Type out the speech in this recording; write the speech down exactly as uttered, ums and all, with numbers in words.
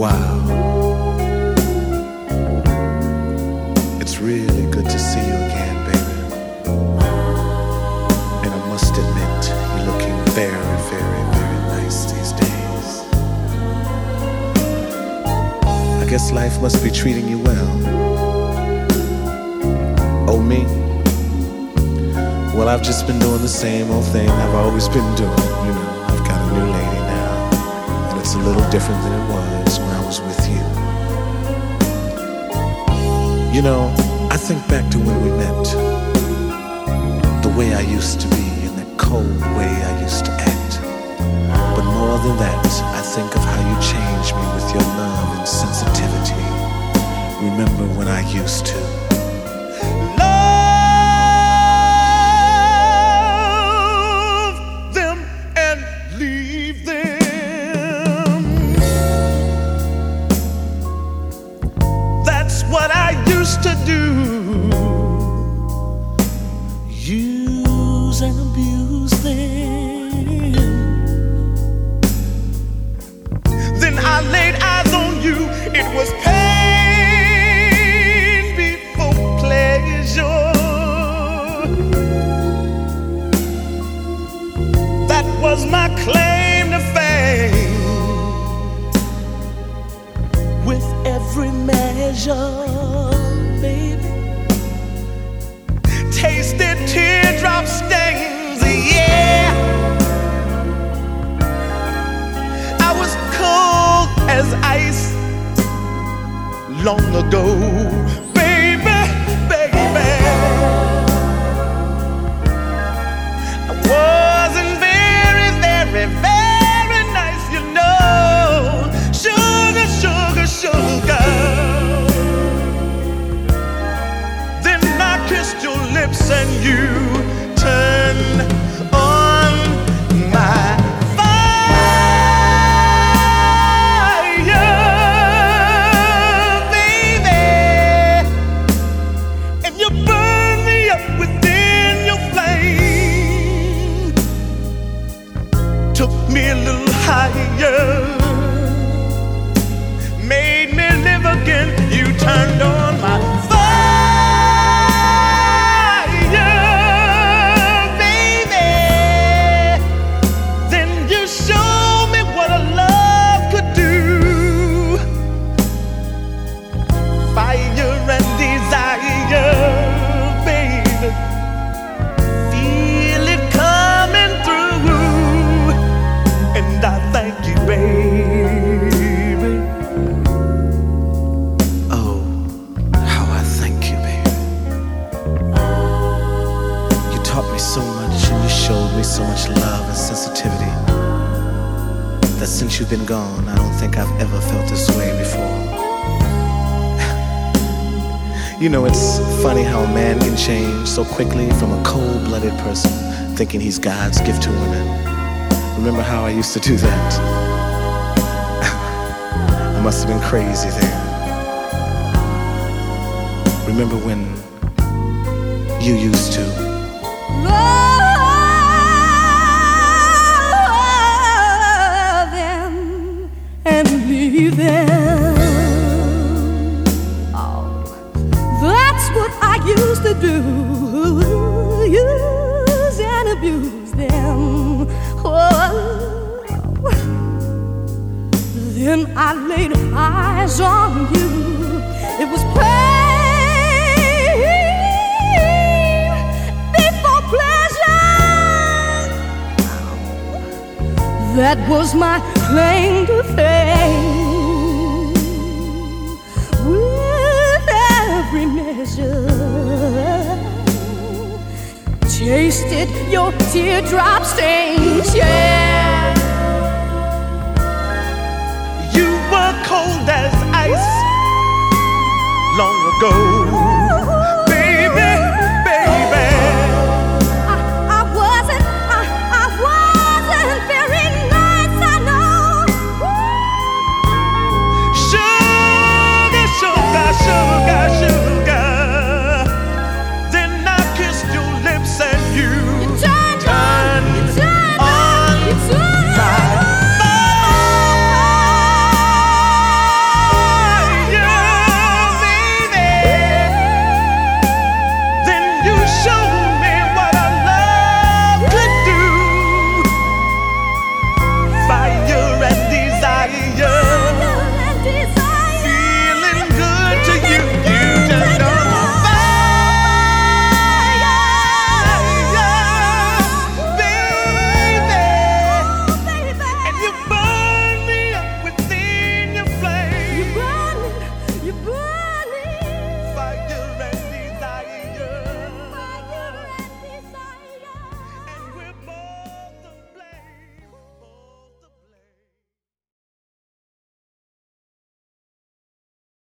Wow. It's really good to see you again, baby. And I must admit, you're looking very, very, very nice these days. I guess life must be treating you well. Oh, me? Well, I've just been doing the same old thing I've always been doing. You know, I've got a new lady now, and it's a little different than it was when I was with you. You know, I think back to when we met, the way I used to be and that cold way I used to act. But more than that, I think of how you changed me with your love and sensitivity. Remember when I used to to do, use and abuse them. Then I laid eyes on you, it was pain before pleasure. That was my claim to fame. With every measure, tasted teardrop stains, yeah. I was cold as ice long ago, baby, baby. I wasn't very, very, very nice, you know. Sugar, sugar, sugar. Kissed your lips and you turned on my fire, baby. And you burned me up within your flame. Took me a little higher, made me live again. You turned on my fire. So much love and sensitivity that since you've been gone, I don't think I've ever felt this way before. You know, it's funny how a man can change so quickly from a cold-blooded person thinking he's God's gift to women. Remember how I used to do that? I must have been crazy then. Remember when you used to them. Oh, that's what I used to do, use and abuse them. Oh, then I laid eyes on you, it was pain before pleasure. That was my claim to fame. Every measure, tasted your teardrop stains, yeah.